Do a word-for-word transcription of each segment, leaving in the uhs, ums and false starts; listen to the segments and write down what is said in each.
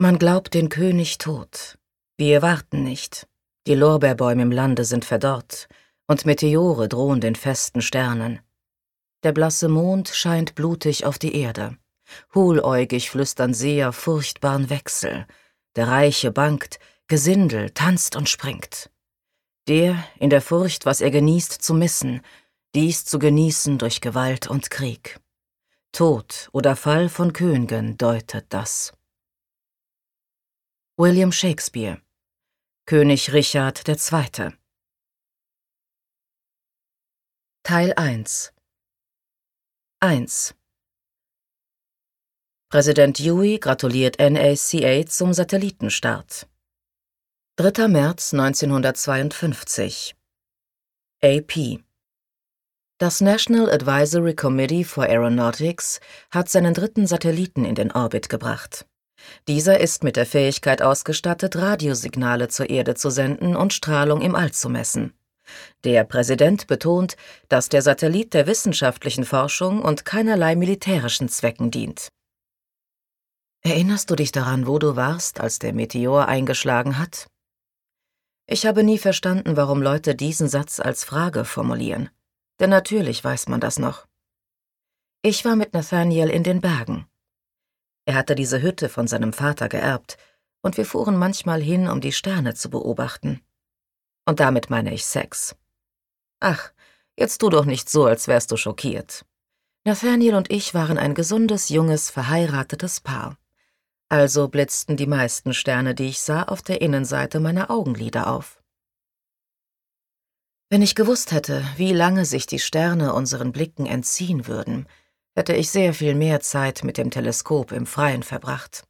Man glaubt den König tot. Wir warten nicht. Die Lorbeerbäume im Lande sind verdorrt, und Meteore drohen den festen Sternen. Der blasse Mond scheint blutig auf die Erde. Hohläugig flüstern Seher furchtbaren Wechsel. Der Reiche bangt, Gesindel tanzt und springt. Der, in der Furcht, was er genießt, zu missen, dies zu genießen durch Gewalt und Krieg. Tod oder Fall von Kön'gen deutet das. William Shakespeare, König Richard der Zweite. Teil eins. eins. Präsident Dewey gratuliert N A C A zum Satellitenstart. dritter März neunzehnhundertzweiundfünfzig. A P. Das National Advisory Committee for Aeronautics hat seinen dritten Satelliten in den Orbit gebracht. Dieser ist mit der Fähigkeit ausgestattet, Radiosignale zur Erde zu senden und Strahlung im All zu messen. Der Präsident betont, dass der Satellit der wissenschaftlichen Forschung und keinerlei militärischen Zwecken dient. Erinnerst du dich daran, wo du warst, als der Meteor eingeschlagen hat? Ich habe nie verstanden, warum Leute diesen Satz als Frage formulieren. Denn natürlich weiß man das noch. Ich war mit Nathaniel in den Bergen. Er hatte diese Hütte von seinem Vater geerbt, und wir fuhren manchmal hin, um die Sterne zu beobachten. Und damit meine ich Sex. Ach, jetzt tu doch nicht so, als wärst du schockiert. Nathaniel und ich waren ein gesundes, junges, verheiratetes Paar. Also blitzten die meisten Sterne, die ich sah, auf der Innenseite meiner Augenlider auf. Wenn ich gewusst hätte, wie lange sich die Sterne unseren Blicken entziehen würden, hätte ich sehr viel mehr Zeit mit dem Teleskop im Freien verbracht.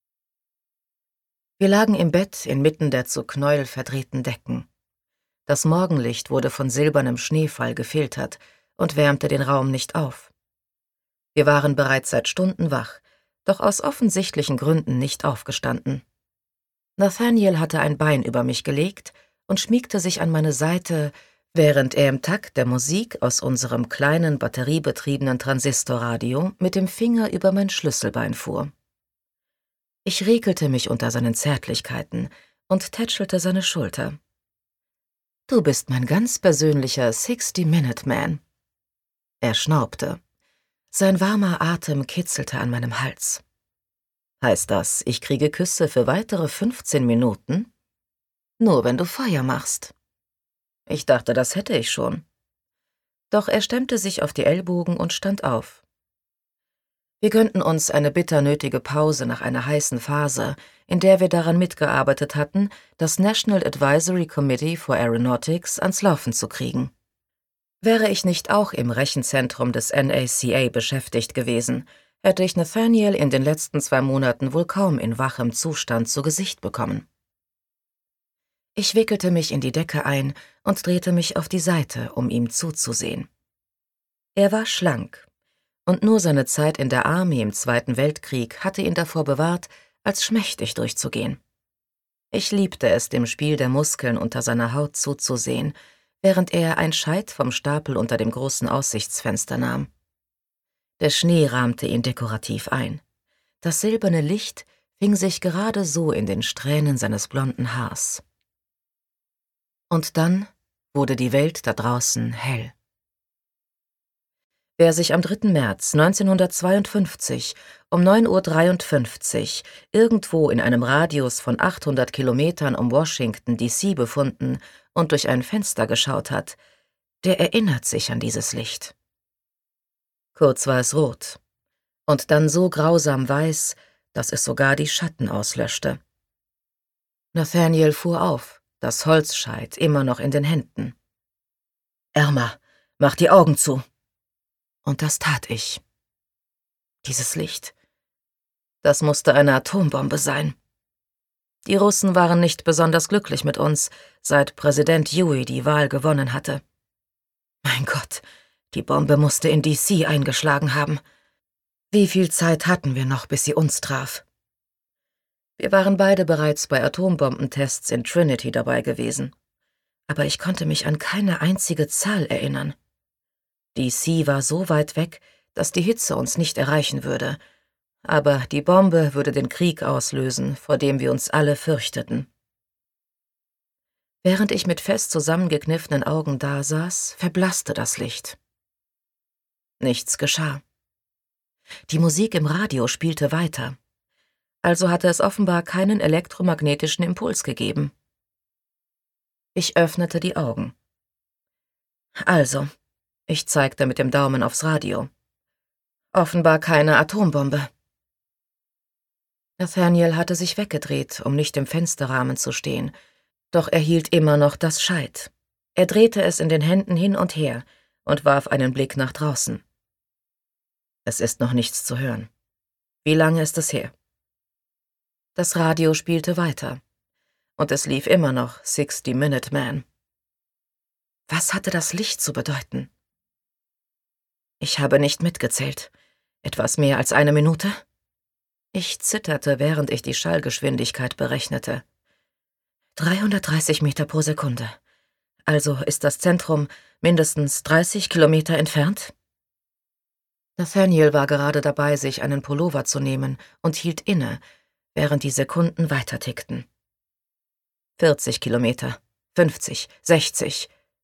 Wir lagen im Bett inmitten der zu Knäuel verdrehten Decken. Das Morgenlicht wurde von silbernem Schneefall gefiltert und wärmte den Raum nicht auf. Wir waren bereits seit Stunden wach, doch aus offensichtlichen Gründen nicht aufgestanden. Nathaniel hatte ein Bein über mich gelegt und schmiegte sich an meine Seite, während er im Takt der Musik aus unserem kleinen batteriebetriebenen Transistorradio mit dem Finger über mein Schlüsselbein fuhr. Ich regelte mich unter seinen Zärtlichkeiten und tätschelte seine Schulter. »Du bist mein ganz persönlicher Sixty-Minute-Man.« Er schnaubte. Sein warmer Atem kitzelte an meinem Hals. »Heißt das, ich kriege Küsse für weitere fünfzehn Minuten? Nur wenn du Feuer machst.« Ich dachte, das hätte ich schon. Doch er stemmte sich auf die Ellbogen und stand auf. Wir gönnten uns eine bitter nötige Pause nach einer heißen Phase, in der wir daran mitgearbeitet hatten, das National Advisory Committee for Aeronautics ans Laufen zu kriegen. Wäre ich nicht auch im Rechenzentrum des N A C A beschäftigt gewesen, hätte ich Nathaniel in den letzten zwei Monaten wohl kaum in wachem Zustand zu Gesicht bekommen. Ich wickelte mich in die Decke ein und drehte mich auf die Seite, um ihm zuzusehen. Er war schlank, und nur seine Zeit in der Army im Zweiten Weltkrieg hatte ihn davor bewahrt, als schmächtig durchzugehen. Ich liebte es, dem Spiel der Muskeln unter seiner Haut zuzusehen, während er ein Scheit vom Stapel unter dem großen Aussichtsfenster nahm. Der Schnee rahmte ihn dekorativ ein. Das silberne Licht fing sich gerade so in den Strähnen seines blonden Haars. Und dann wurde die Welt da draußen hell. Wer sich am dritten März neunzehnhundertzweiundfünfzig um neun Uhr dreiundfünfzig irgendwo in einem Radius von achthundert Kilometern um Washington D C befunden und durch ein Fenster geschaut hat, der erinnert sich an dieses Licht. Kurz war es rot und dann so grausam weiß, dass es sogar die Schatten auslöschte. Nathaniel fuhr auf, das Holzscheit immer noch in den Händen. »Irma, mach die Augen zu!« Und das tat ich. Dieses Licht, das musste eine Atombombe sein. Die Russen waren nicht besonders glücklich mit uns, seit Präsident Dewey die Wahl gewonnen hatte. Mein Gott, die Bombe musste in D C eingeschlagen haben. Wie viel Zeit hatten wir noch, bis sie uns traf? Wir waren beide bereits bei Atombombentests in Trinity dabei gewesen. Aber ich konnte mich an keine einzige Zahl erinnern. D C war so weit weg, dass die Hitze uns nicht erreichen würde. aber die Bombe würde den Krieg auslösen, vor dem wir uns alle fürchteten. Während ich mit fest zusammengekniffenen Augen dasaß, verblasste das Licht. Nichts geschah. Die Musik im Radio spielte weiter. Also hatte es offenbar keinen elektromagnetischen Impuls gegeben. Ich öffnete die Augen. Also, ich zeigte mit dem Daumen aufs Radio. Offenbar keine Atombombe. Nathaniel hatte sich weggedreht, um nicht im Fensterrahmen zu stehen, doch er hielt immer noch das Scheit. Er drehte es in den Händen hin und her und warf einen Blick nach draußen. Es ist noch nichts zu hören. Wie lange ist es her? Das Radio spielte weiter, und es lief immer noch sixty Minute Man. Was hatte das Licht zu bedeuten? Ich habe nicht mitgezählt. Etwas mehr als eine Minute? Ich zitterte, während ich die Schallgeschwindigkeit berechnete. dreihundertdreißig Meter pro Sekunde. Also ist das Zentrum mindestens dreißig Kilometer entfernt? Nathaniel war gerade dabei, sich einen Pullover zu nehmen und hielt inne, während die Sekunden weitertickten. vierzig Kilometer, fünfzig, sechzig.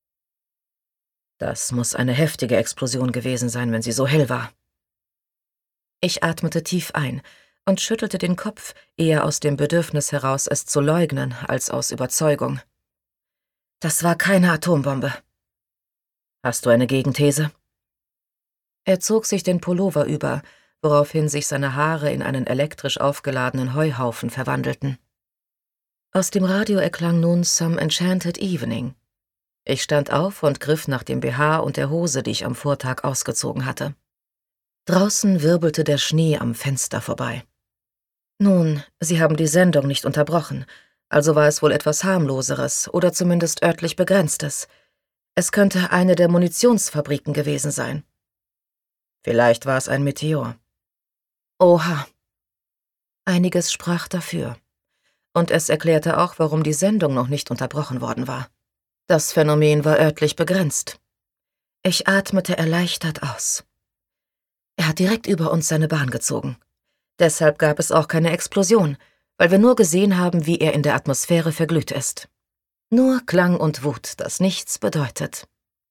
Das muss eine heftige Explosion gewesen sein, wenn sie so hell war. Ich atmete tief ein und schüttelte den Kopf, eher aus dem Bedürfnis heraus, es zu leugnen, als aus Überzeugung. Das war keine Atombombe. Hast du eine Gegenthese? Er zog sich den Pullover über, woraufhin sich seine Haare in einen elektrisch aufgeladenen Heuhaufen verwandelten. Aus dem Radio erklang nun Some Enchanted Evening. Ich stand auf und griff nach dem B H und der Hose, die ich am Vortag ausgezogen hatte. Draußen wirbelte der Schnee am Fenster vorbei. Nun, sie haben die Sendung nicht unterbrochen, also war es wohl etwas harmloseres oder zumindest örtlich begrenztes. Es könnte eine der Munitionsfabriken gewesen sein. Vielleicht war es ein Meteor. Oha. Einiges sprach dafür. Und es erklärte auch, warum die Sendung noch nicht unterbrochen worden war. Das Phänomen war örtlich begrenzt. Ich atmete erleichtert aus. Er hat direkt über uns seine Bahn gezogen. Deshalb gab es auch keine Explosion, weil wir nur gesehen haben, wie er in der Atmosphäre verglüht ist. Nur Klang und Wut, das nichts bedeutet.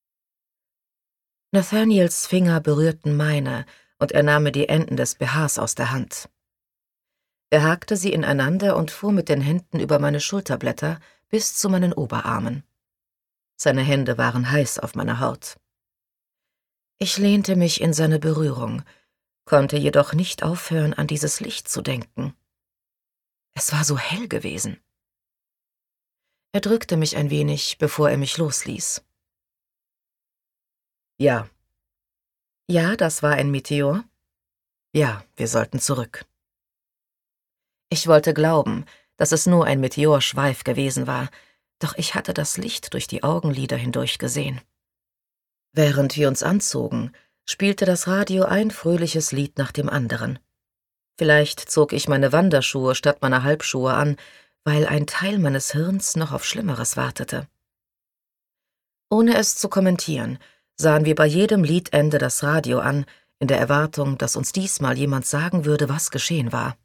Nathaniels Finger berührten meine, und er nahm mir die Enden des B Hs aus der Hand. Er hakte sie ineinander und fuhr mit den Händen über meine Schulterblätter bis zu meinen Oberarmen. Seine Hände waren heiß auf meiner Haut. Ich lehnte mich in seine Berührung, konnte jedoch nicht aufhören, an dieses Licht zu denken. Es war so hell gewesen. Er drückte mich ein wenig, bevor er mich losließ. Ja. Ja, das war ein Meteor? Ja, wir sollten zurück. Ich wollte glauben, dass es nur ein Meteorschweif gewesen war, doch ich hatte das Licht durch die Augenlider hindurch gesehen. Während wir uns anzogen, spielte das Radio ein fröhliches Lied nach dem anderen. Vielleicht zog ich meine Wanderschuhe statt meiner Halbschuhe an, weil ein Teil meines Hirns noch auf Schlimmeres wartete. Ohne es zu kommentieren, sahen wir bei jedem Liedende das Radio an, in der Erwartung, dass uns diesmal jemand sagen würde, was geschehen war.